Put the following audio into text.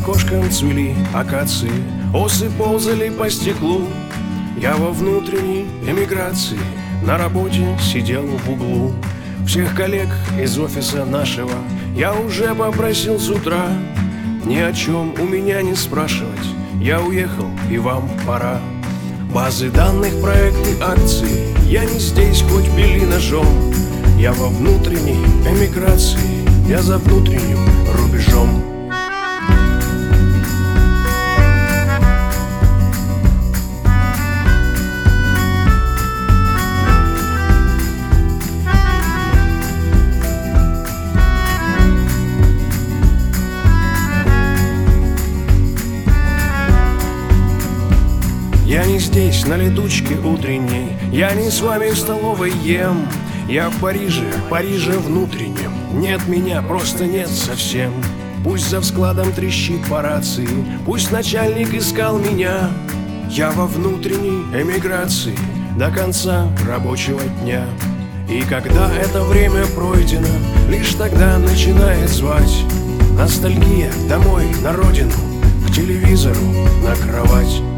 окошкам цвели акации, осы ползали по стеклу. Я во внутренней эмиграции на работе сидел в углу. Всех коллег из офиса нашего я уже попросил с утра ни о чем у меня не спрашивать. Я уехал, и вам пора. Базы данных, проекты, акции, я не здесь, хоть били ножом. Я во внутренней эмиграции, я за внутренним рубежом. Я не здесь, на летучке утренней, я не с вами в столовой ем. Я в Париже внутреннем. Нет меня, просто нет совсем. Пусть за складом трещит по рации, пусть начальник искал меня. Я во внутренней эмиграции до конца рабочего дня. И когда это время пройдено, лишь тогда начинает звать ностальгия домой, на родину, к телевизору, на кровать.